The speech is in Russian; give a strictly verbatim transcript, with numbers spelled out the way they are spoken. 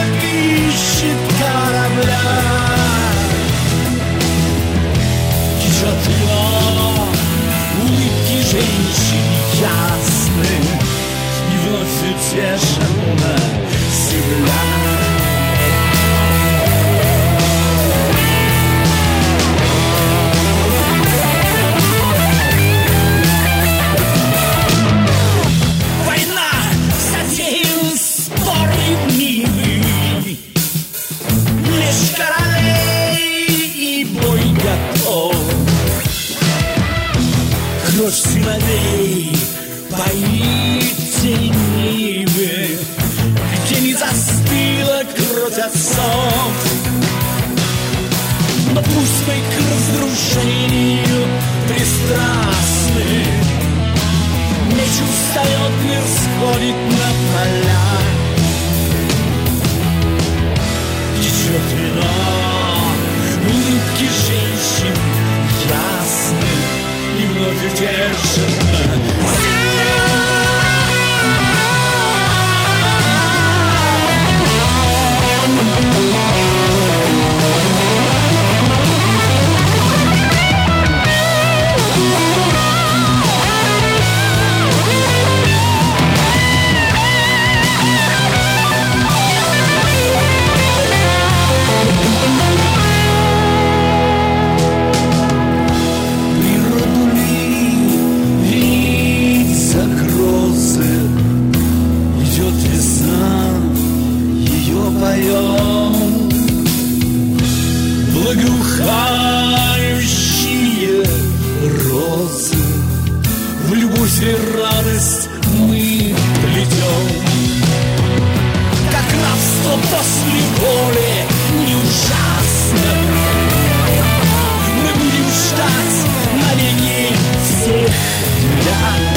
ищет корабля. Течет вино, улыбки женщин ясны, и вновь утешена земля. Кровь сыновей поит тенивы, где не застыла кровь отцов. Но пусть мы к разрушению пристрастны, меч устает, мир сходит на поля. Течет вино, улыбки женщин ясны, и вновь удержана земля. Благоухающие розы, в любовь и радость мы плетем. Как рабство после боли не ужасно, мы будем ждать навеки всех.